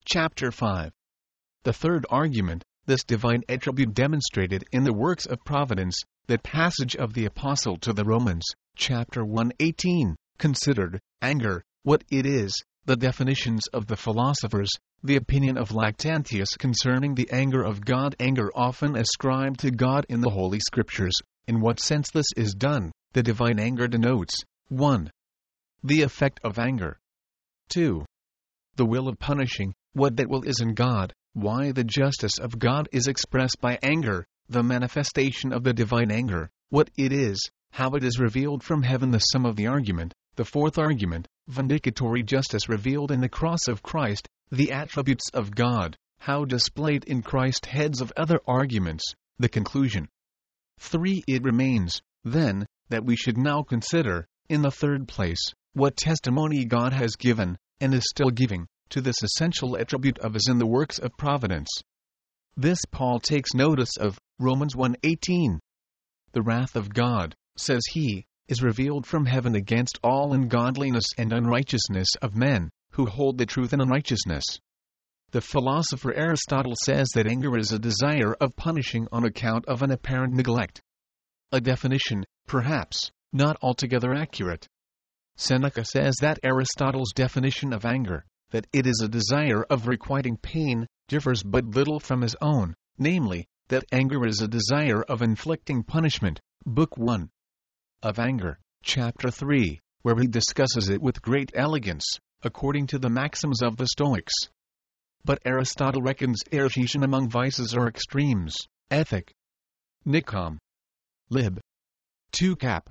chapter 5. The third argument, this divine attribute demonstrated in the works of providence, that passage of the Apostle to the Romans, chapter 1:18, considered, anger, what it is, the definitions of the philosophers, the opinion of Lactantius concerning the anger of God, anger often ascribed to God in the Holy Scriptures, in what sense this is done, the divine anger denotes, 1. The effect of anger. 2. The will of punishing, what that will is in God, why the justice of God is expressed by anger, the manifestation of the divine anger, what it is, how it is revealed from heaven. The sum of the argument, the fourth argument, vindicatory justice revealed in the cross of Christ, the attributes of God, how displayed in Christ. Heads of other arguments, the conclusion. 3. It remains, then, that we should now consider, in the third place, what testimony God has given, and is still giving, to this essential attribute of his in the works of providence. This Paul takes notice of, Romans 1:18. The wrath of God, says he, is revealed from heaven against all ungodliness and unrighteousness of men, who hold the truth in unrighteousness. The philosopher Aristotle says that anger is a desire of punishing on account of an apparent neglect. A definition, perhaps, not altogether accurate. Seneca says that Aristotle's definition of anger, that it is a desire of requiting pain, differs but little from his own, namely, that anger is a desire of inflicting punishment, Book 1. Of Anger, chapter 3, where he discusses it with great elegance, according to the maxims of the Stoics. But Aristotle reckons irritation among vices or extremes, Ethic. Nicom. Lib. 2 cap.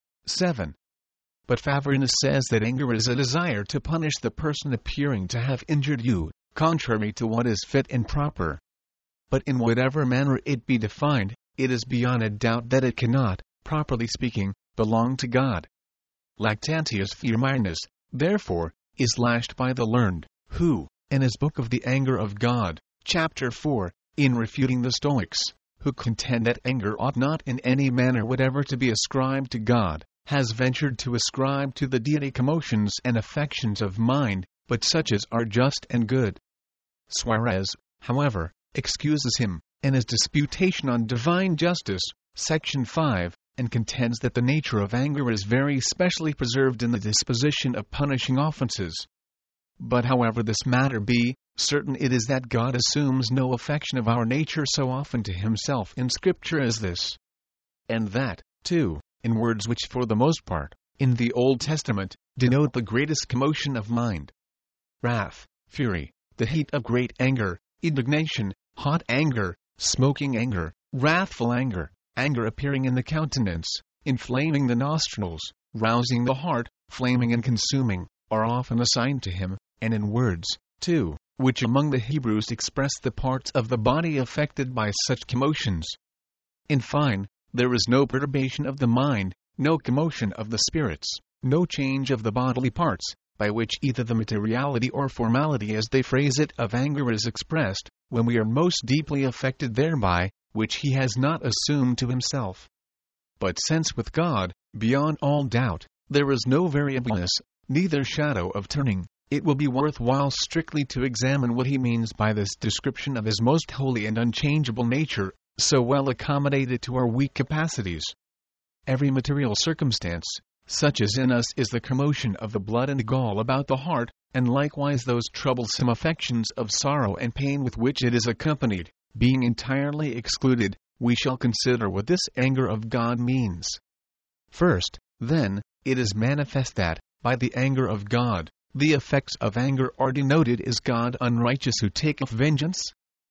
7. But Favorinus says that anger is a desire to punish the person appearing to have injured you, contrary to what is fit and proper. But in whatever manner it be defined, it is beyond a doubt that it cannot, properly speaking, belong to God. Lactantius Firminus, therefore, is lashed by the learned, who, in his book of the Anger of God, chapter 4, in refuting the Stoics, who contend that anger ought not in any manner whatever to be ascribed to God, has ventured to ascribe to the deity commotions and affections of mind, but such as are just and good. Suarez, however, excuses him, in his Disputation on Divine Justice, section 5, and contends that the nature of anger is very specially preserved in the disposition of punishing offenses. But however this matter be, certain it is that God assumes no affection of our nature so often to himself in Scripture as this. And that, too, in words which for the most part, in the Old Testament, denote the greatest commotion of mind. Wrath, fury, the heat of great anger, indignation, hot anger, smoking anger, wrathful anger, anger appearing in the countenance, inflaming the nostrils, rousing the heart, flaming and consuming, are often assigned to him, and in words, too, which among the Hebrews express the parts of the body affected by such commotions. In fine, there is no perturbation of the mind, no commotion of the spirits, no change of the bodily parts, by which either the materiality or formality, as they phrase it, of anger is expressed, when we are most deeply affected thereby, which he has not assumed to himself. But since with God, beyond all doubt, there is no variableness, neither shadow of turning, it will be worth while strictly to examine what he means by this description of his most holy and unchangeable nature, so well accommodated to our weak capacities. Every material circumstance, such as in us is the commotion of the blood and gall about the heart, and likewise those troublesome affections of sorrow and pain with which it is accompanied, being entirely excluded, we shall consider what this anger of God means. First, then, it is manifest that, by the anger of God, the effects of anger are denoted. Is God unrighteous who taketh vengeance?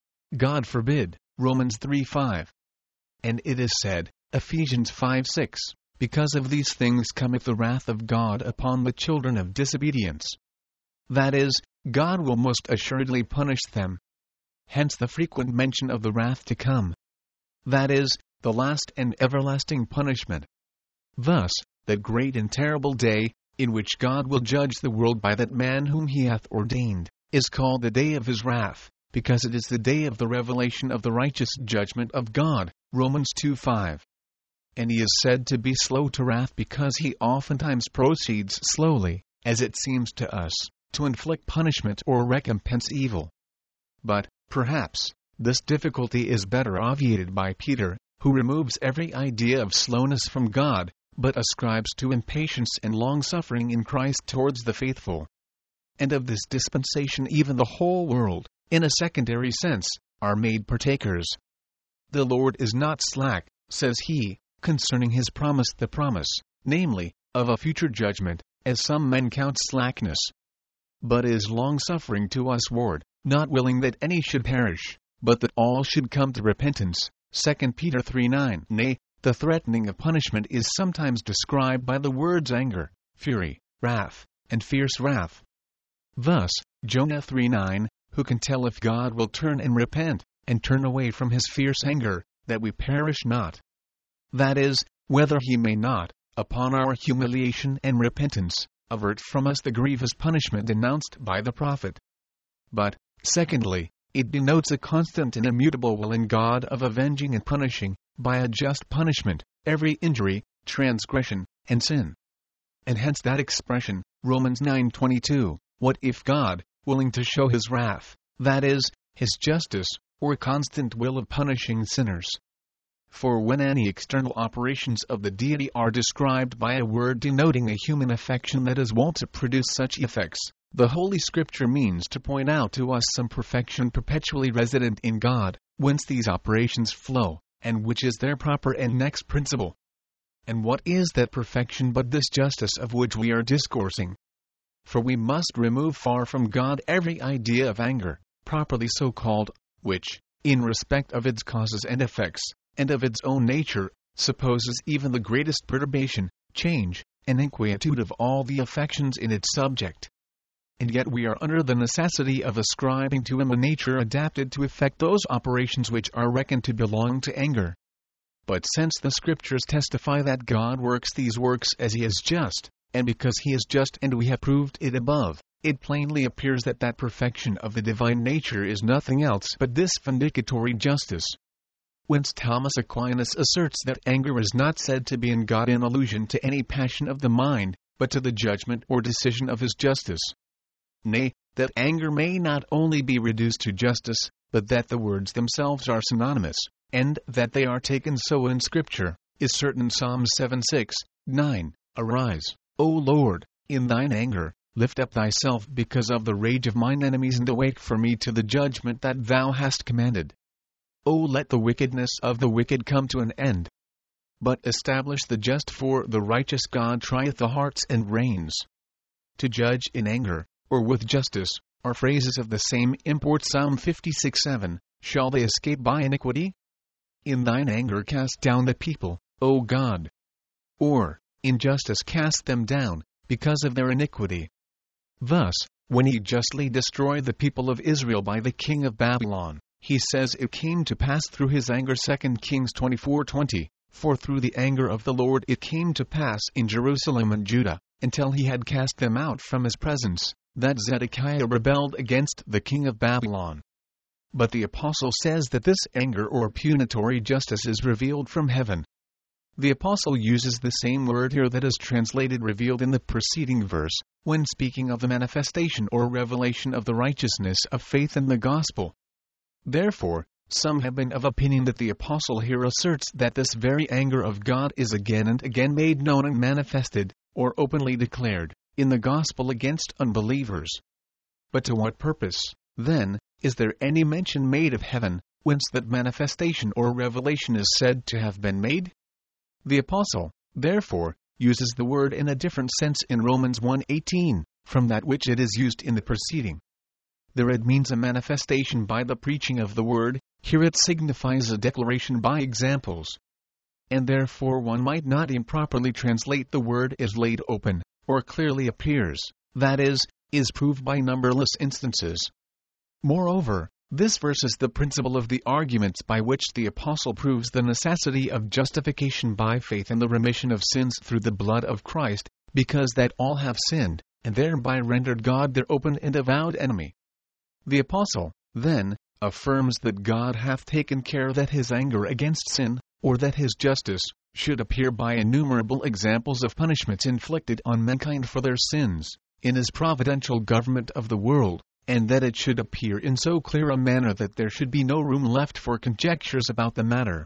God forbid. Romans 3:5. And it is said, Ephesians 5:6, because of these things cometh the wrath of God upon the children of disobedience. That is, God will most assuredly punish them. Hence the frequent mention of the wrath to come. That is, the last and everlasting punishment. Thus, that great and terrible day, in which God will judge the world by that man whom he hath ordained, is called the day of his wrath, because it is the day of the revelation of the righteous judgment of God, Romans 2:5. And he is said to be slow to wrath because he oftentimes proceeds slowly, as it seems to us, to inflict punishment or recompense evil. But, perhaps, this difficulty is better obviated by Peter, who removes every idea of slowness from God, but ascribes to him patience and long-suffering in Christ towards the faithful. And of this dispensation even the whole world, in a secondary sense, are made partakers. The Lord is not slack, says he, concerning his promise, the promise, namely, of a future judgment, as some men count slackness, but is long-suffering to us ward, not willing that any should perish, but that all should come to repentance. 2 Peter 3:9. Nay, the threatening of punishment is sometimes described by the words anger, fury, wrath, and fierce wrath. Thus, Jonah 3:9, who can tell if God will turn and repent, and turn away from his fierce anger, that we perish not? That is, whether he may not, upon our humiliation and repentance, avert from us the grievous punishment denounced by the prophet. But, secondly, it denotes a constant and immutable will in God of avenging and punishing, by a just punishment, every injury, transgression, and sin. And hence that expression, Romans 9:22, what if God, willing to show his wrath, that is, his justice, or constant will of punishing sinners? For when any external operations of the deity are described by a word denoting a human affection that is wont to produce such effects, the Holy Scripture means to point out to us some perfection perpetually resident in God, whence these operations flow, and which is their proper and next principle. And what is that perfection but this justice of which we are discoursing? For we must remove far from God every idea of anger, properly so called, which, in respect of its causes and effects, and of its own nature, supposes even the greatest perturbation, change, and inquietude of all the affections in its subject. And yet we are under the necessity of ascribing to him a nature adapted to effect those operations which are reckoned to belong to anger. But since the Scriptures testify that God works these works as he is just, and because he is just and we have proved it above, it plainly appears that that perfection of the divine nature is nothing else but this vindicatory justice. Whence Thomas Aquinas asserts that anger is not said to be in God in allusion to any passion of the mind, but to the judgment or decision of his justice. Nay, that anger may not only be reduced to justice, but that the words themselves are synonymous, and that they are taken so in Scripture, is certain in Psalm 7:6-9, Arise, O Lord, in thine anger, lift up thyself because of the rage of mine enemies, and awake for me to the judgment that thou hast commanded. O let the wickedness of the wicked come to an end. But establish the just, for the righteous God trieth the hearts and reins. To judge in anger, or with justice, are phrases of the same import. Psalm 56:7, shall they escape by iniquity? In thine anger cast down the people, O God. Or, in justice cast them down, because of their iniquity. Thus, when he justly destroyed the people of Israel by the king of Babylon, he says it came to pass through his anger. 2 Kings 24:20, for through the anger of the Lord it came to pass in Jerusalem and Judah, until he had cast them out from his presence, that Zedekiah rebelled against the king of Babylon. But the apostle says that this anger or punitory justice is revealed from heaven. The apostle uses the same word here that is translated revealed in the preceding verse, when speaking of the manifestation or revelation of the righteousness of faith in the gospel. Therefore, some have been of opinion that the apostle here asserts that this very anger of God is again and again made known and manifested, or openly declared, in the gospel against unbelievers. But to what purpose, then, is there any mention made of heaven, whence that manifestation or revelation is said to have been made? The apostle, therefore, uses the word in a different sense in Romans 1:18, from that which it is used in the preceding. There it means a manifestation by the preaching of the word, here it signifies a declaration by examples. And therefore one might not improperly translate the word as laid open, or clearly appears, that is proved by numberless instances. Moreover, this verse is the principle of the arguments by which the apostle proves the necessity of justification by faith and the remission of sins through the blood of Christ, because that all have sinned, and thereby rendered God their open and avowed enemy. The apostle, then, affirms that God hath taken care that his anger against sin, or that his justice, should appear by innumerable examples of punishments inflicted on mankind for their sins, in his providential government of the world, and that it should appear in so clear a manner that there should be no room left for conjectures about the matter.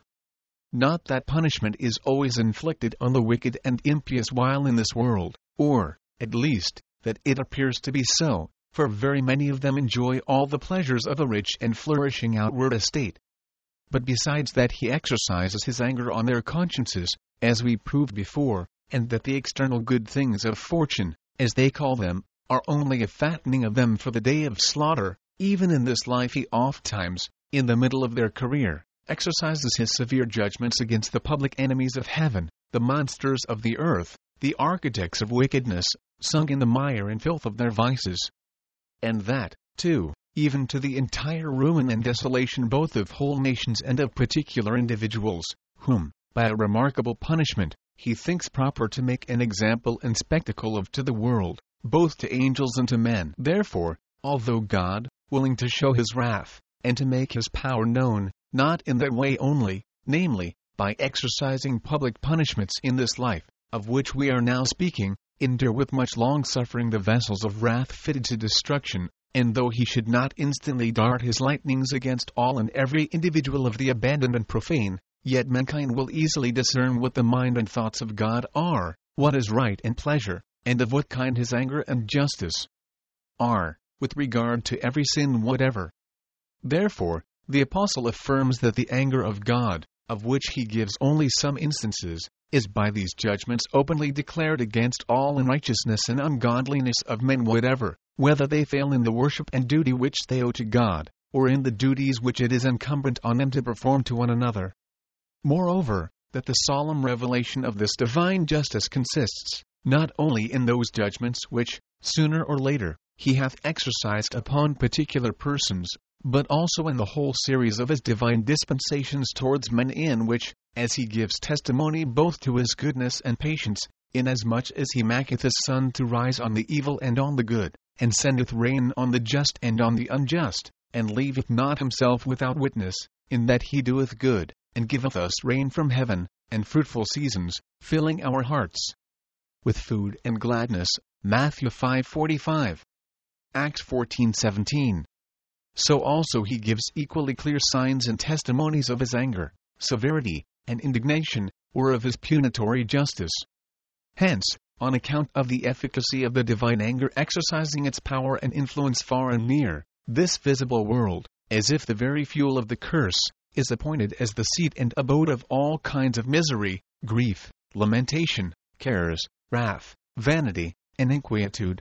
Not that punishment is always inflicted on the wicked and impious while in this world, or, at least, that it appears to be so, for very many of them enjoy all the pleasures of a rich and flourishing outward estate. But besides that he exercises his anger on their consciences, as we proved before, and that the external good things of fortune, as they call them, are only a fattening of them for the day of slaughter, even in this life he ofttimes, in the middle of their career, exercises his severe judgments against the public enemies of heaven, the monsters of the earth, the architects of wickedness, sunk in the mire and filth of their vices. And that, too, even to the entire ruin and desolation both of whole nations and of particular individuals, whom, by a remarkable punishment, he thinks proper to make an example and spectacle of to the world, both to angels and to men. Therefore, although God, willing to show his wrath, and to make his power known, not in that way only, namely, by exercising public punishments in this life, of which we are now speaking, endure with much long-suffering the vessels of wrath fitted to destruction, and though he should not instantly dart his lightnings against all and every individual of the abandoned and profane, yet mankind will easily discern what the mind and thoughts of God are, what is right and pleasure, and of what kind his anger and justice are, with regard to every sin whatever. Therefore, the Apostle affirms that the anger of God, of which he gives only some instances, is by these judgments openly declared against all unrighteousness and ungodliness of men whatever, whether they fail in the worship and duty which they owe to God, or in the duties which it is incumbent on them to perform to one another. Moreover, that the solemn revelation of this divine justice consists, not only in those judgments which, sooner or later, he hath exercised upon particular persons, but also in the whole series of his divine dispensations towards men in which, as he gives testimony both to his goodness and patience, inasmuch as he maketh his sun to rise on the evil and on the good, and sendeth rain on the just and on the unjust, and leaveth not himself without witness, in that he doeth good, and giveth us rain from heaven, and fruitful seasons, filling our hearts with food and gladness. Matthew 5:45. Acts 14:17. So also he gives equally clear signs and testimonies of his anger, severity, and indignation, or of his punitory justice. Hence, on account of the efficacy of the divine anger exercising its power and influence far and near, this visible world, as if the very fuel of the curse, is appointed as the seat and abode of all kinds of misery, grief, lamentation, cares, wrath, vanity, and inquietude.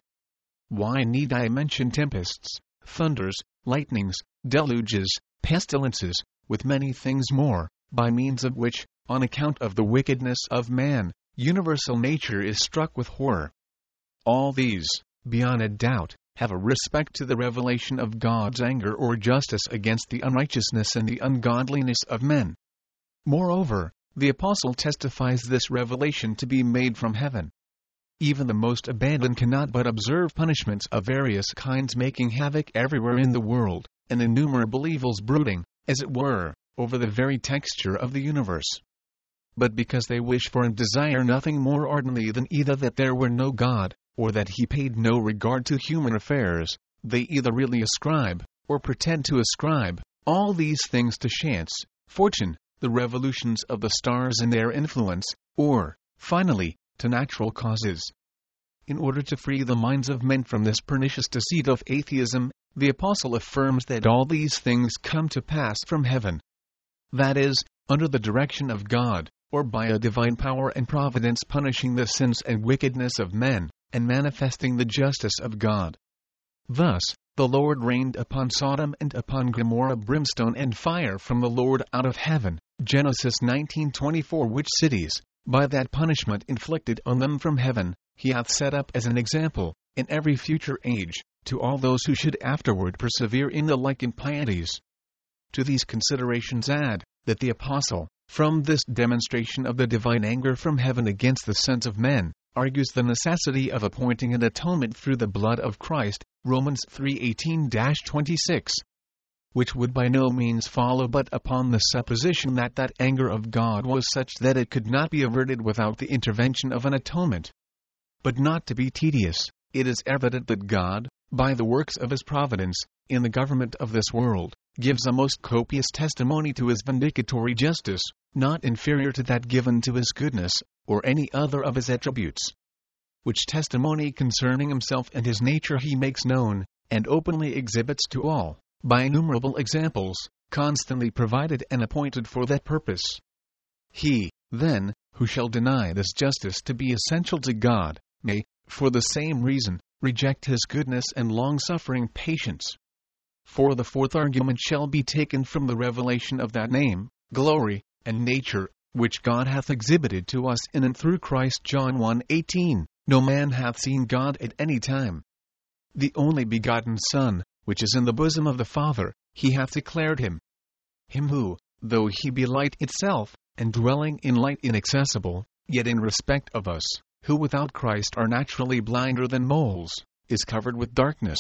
Why need I mention tempests, thunders, lightnings, deluges, pestilences, with many things more, by means of which, on account of the wickedness of man, universal nature is struck with horror? All these, beyond a doubt, have a respect to the revelation of God's anger or justice against the unrighteousness and the ungodliness of men. Moreover, the Apostle testifies this revelation to be made from heaven. Even the most abandoned cannot but observe punishments of various kinds making havoc everywhere in the world, and innumerable evils brooding, as it were, over the very texture of the universe. But because they wish for and desire nothing more ardently than either that there were no God, or that he paid no regard to human affairs, they either really ascribe, or pretend to ascribe, all these things to chance, fortune, the revolutions of the stars and their influence, or, finally, to natural causes. In order to free the minds of men from this pernicious deceit of atheism, the Apostle affirms that all these things come to pass from heaven. That is, under the direction of God, or by a divine power and providence punishing the sins and wickedness of men, and manifesting the justice of God. Thus, the Lord rained upon Sodom and upon Gomorrah brimstone and fire from the Lord out of heaven, Genesis 19:24, which cities, by that punishment inflicted on them from heaven, he hath set up as an example, in every future age, to all those who should afterward persevere in the like impieties. To these considerations add, that the Apostle, from this demonstration of the divine anger from heaven against the sins of men, argues the necessity of appointing an atonement through the blood of Christ, Romans 3:18-26. Which would by no means follow but upon the supposition that that anger of God was such that it could not be averted without the intervention of an atonement. But not to be tedious, it is evident that God, by the works of his providence, in the government of this world, gives a most copious testimony to his vindicatory justice, not inferior to that given to his goodness, or any other of his attributes. Which testimony concerning himself and his nature he makes known, and openly exhibits to all, by innumerable examples, constantly provided and appointed for that purpose. He, then, who shall deny this justice to be essential to God, may, for the same reason, reject his goodness and long-suffering patience. For the fourth argument shall be taken from the revelation of that name, glory, and nature, which God hath exhibited to us in and through Christ. John 1:18, no man hath seen God at any time. The only begotten Son, which is in the bosom of the Father, he hath declared him. Him who, though he be light itself, and dwelling in light inaccessible, yet in respect of us, who without Christ are naturally blinder than moles, is covered with darkness.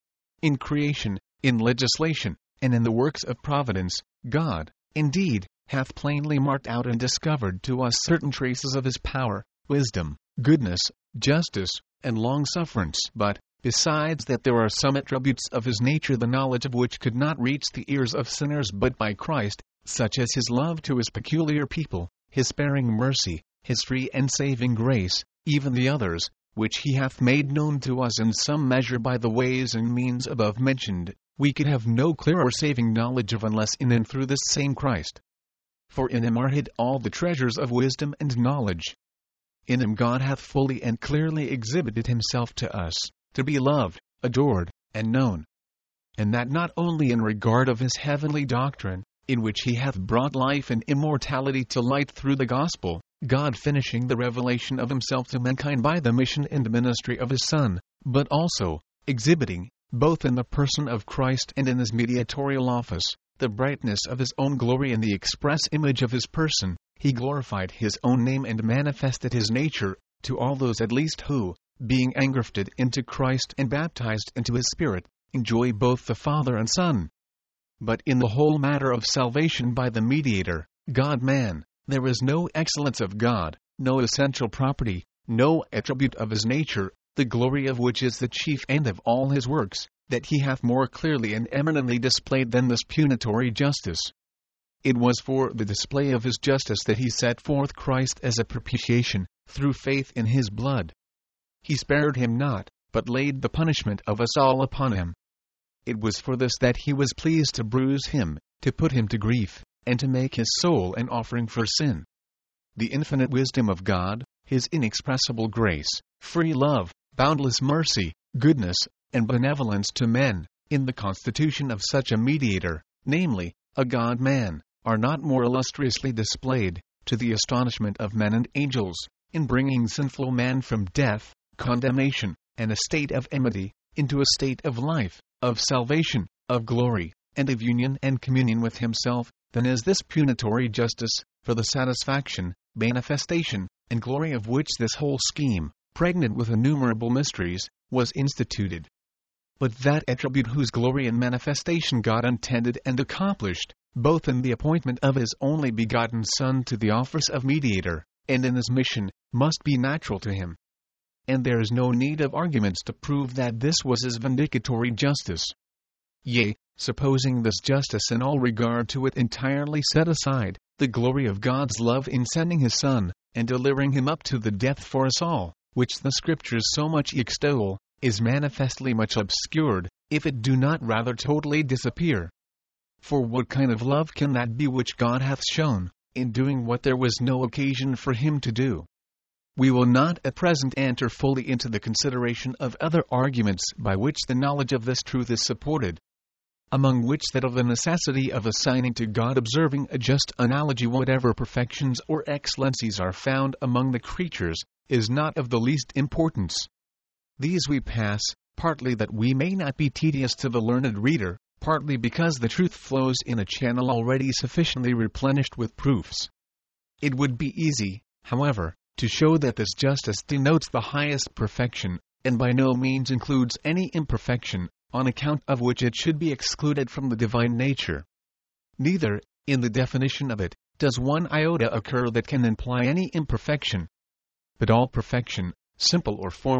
In creation, in legislation, and in the works of providence, God, indeed, hath plainly marked out and discovered to us certain traces of his power, wisdom, goodness, justice, and long-sufferance. But, besides that, there are some attributes of his nature the knowledge of which could not reach the ears of sinners but by Christ, such as his love to his peculiar people, his sparing mercy, his free and saving grace, even the others, which he hath made known to us in some measure by the ways and means above mentioned, we could have no clearer saving knowledge of unless in and through this same Christ. For in him are hid all the treasures of wisdom and knowledge. In him God hath fully and clearly exhibited himself to us, to be loved, adored, and known. And that not only in regard of his heavenly doctrine, in which he hath brought life and immortality to light through the gospel, God finishing the revelation of himself to mankind by the mission and ministry of his Son, but also, exhibiting, both in the person of Christ and in his mediatorial office, the brightness of his own glory in the express image of his person, he glorified his own name and manifested his nature, to all those at least who, being engrafted into Christ and baptized into his Spirit, enjoy both the Father and Son. But in the whole matter of salvation by the mediator, God-man, there is no excellence of God, no essential property, no attribute of his nature, the glory of which is the chief end of all his works, that he hath more clearly and eminently displayed than this punitory justice. It was for the display of his justice that he set forth Christ as a propitiation, through faith in his blood. He spared him not, but laid the punishment of us all upon him. It was for this that he was pleased to bruise him, to put him to grief, and to make his soul an offering for sin. The infinite wisdom of God, his inexpressible grace, free love, boundless mercy, goodness, and benevolence to men, in the constitution of such a mediator, namely, a God-man, are not more illustriously displayed, to the astonishment of men and angels, in bringing sinful man from death, condemnation, and a state of enmity, into a state of life, of salvation, of glory, and of union and communion with himself, than is this punitory justice, for the satisfaction, manifestation, and glory of which this whole scheme, pregnant with innumerable mysteries, was instituted. But that attribute whose glory and manifestation God intended and accomplished, both in the appointment of his only begotten Son to the office of mediator, and in his mission, must be natural to him. And there is no need of arguments to prove that this was his vindicatory justice. Yea, supposing this justice in all regard to it entirely set aside, the glory of God's love in sending his Son, and delivering him up to the death for us all, which the Scriptures so much extol, is manifestly much obscured, if it do not rather totally disappear. For what kind of love can that be which God hath shown, in doing what there was no occasion for him to do? We will not at present enter fully into the consideration of other arguments by which the knowledge of this truth is supported, among which that of the necessity of assigning to God observing a just analogy whatever perfections or excellencies are found among the creatures, is not of the least importance. These we pass, partly that we may not be tedious to the learned reader, partly because the truth flows in a channel already sufficiently replenished with proofs. It would be easy, however, to show that this justice denotes the highest perfection, and by no means includes any imperfection, on account of which it should be excluded from the divine nature. Neither, in the definition of it, does one iota occur that can imply any imperfection. But all perfection, simple or formal,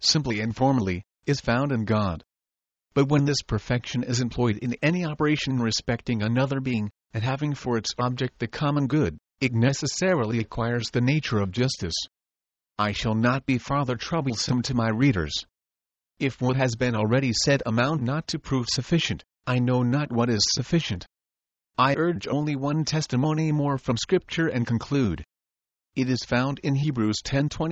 simply and formally, is found in God. But when this perfection is employed in any operation respecting another being, and having for its object the common good, it necessarily acquires the nature of justice. I shall not be farther troublesome to my readers. If what has been already said amount not to prove sufficient, I know not what is sufficient. I urge only one testimony more from Scripture and conclude. It is found in Hebrews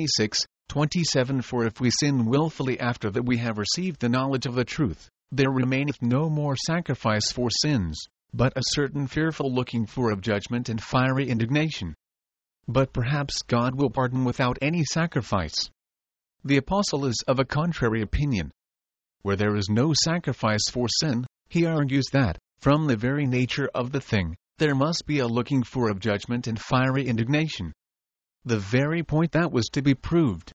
10:26-27. For if we sin willfully after that we have received the knowledge of the truth, there remaineth no more sacrifice for sins, but a certain fearful looking for of judgment and fiery indignation. But perhaps God will pardon without any sacrifice. The Apostle is of a contrary opinion. Where there is no sacrifice for sin, he argues that, from the very nature of the thing, there must be a looking for of judgment and fiery indignation. The very point that was to be proved.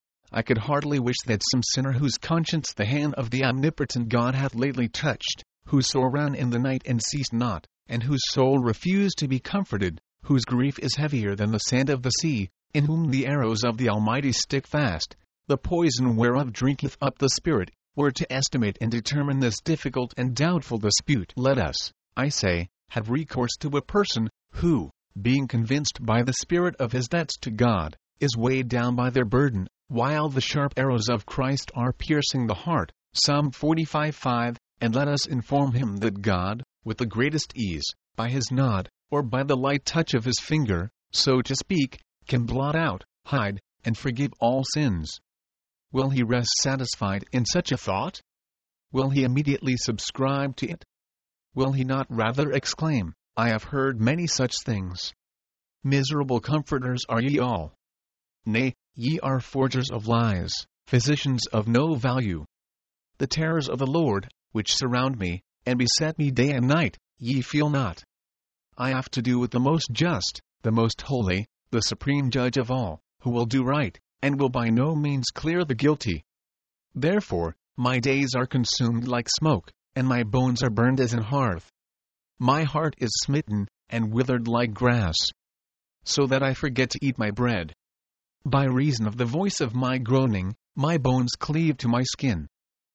I could heartily wish that some sinner whose conscience the hand of the omnipotent God hath lately touched, who sore ran in the night and ceased not, and whose soul refused to be comforted, whose grief is heavier than the sand of the sea, in whom the arrows of the Almighty stick fast, the poison whereof drinketh up the spirit, were to estimate and determine this difficult and doubtful dispute. Let us, I say, have recourse to a person, who, being convinced by the Spirit of his debts to God, is weighed down by their burden, while the sharp arrows of Christ are piercing the heart. Psalm 45:5. And let us inform him that God, with the greatest ease, by his nod, or by the light touch of his finger, so to speak, can blot out, hide, and forgive all sins. Will he rest satisfied in such a thought? Will he immediately subscribe to it? Will he not rather exclaim, I have heard many such things. Miserable comforters are ye all. Nay, ye are forgers of lies, physicians of no value. The terrors of the Lord, which surround me, and beset me day and night, ye feel not. I have to do with the most just, the most holy, the supreme judge of all, who will do right, and will by no means clear the guilty. Therefore, my days are consumed like smoke, and my bones are burned as in hearth. My heart is smitten, and withered like grass, so that I forget to eat my bread. By reason of the voice of my groaning, my bones cleave to my skin.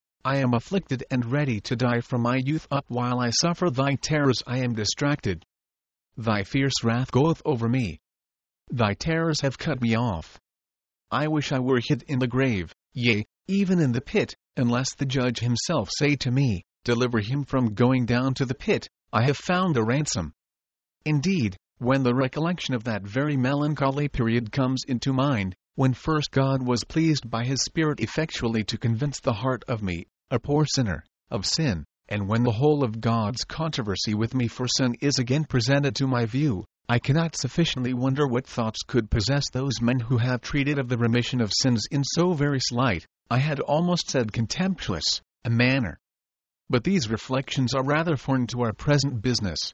I am afflicted and ready to die from my youth up. While I suffer thy terrors I am distracted. Thy fierce wrath goeth over me. Thy terrors have cut me off. I wish I were hid in the grave, yea, even in the pit, unless the judge himself say to me, deliver him from going down to the pit, I have found a ransom. Indeed, when the recollection of that very melancholy period comes into mind, when first God was pleased by his Spirit effectually to convince the heart of me, a poor sinner, of sin, and when the whole of God's controversy with me for sin is again presented to my view, I cannot sufficiently wonder what thoughts could possess those men who have treated of the remission of sins in so very slight, I had almost said contemptuous, a manner. But these reflections are rather foreign to our present business.